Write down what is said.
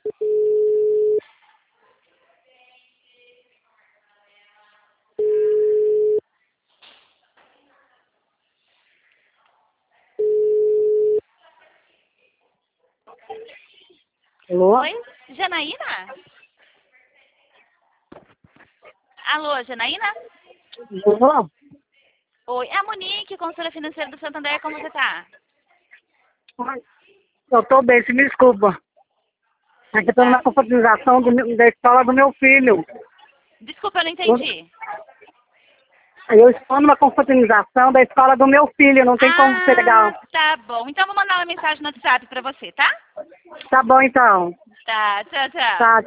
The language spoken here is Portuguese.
Alô? Oi, Janaína? Alô, Janaína? Alô? Oi, é a Monique, consultora financeira do Santander, como você tá? Eu tô bem, se me desculpa. É que eu tô Tá. numa confraternização da escola do meu filho. Desculpa, eu não entendi. Eu estou numa confraternização da escola do meu filho, não tem como ser Ah, legal. tá bom. Então eu vou mandar uma mensagem no WhatsApp pra você, tá? Tá bom então. Tá, tchau, tchau. Tá,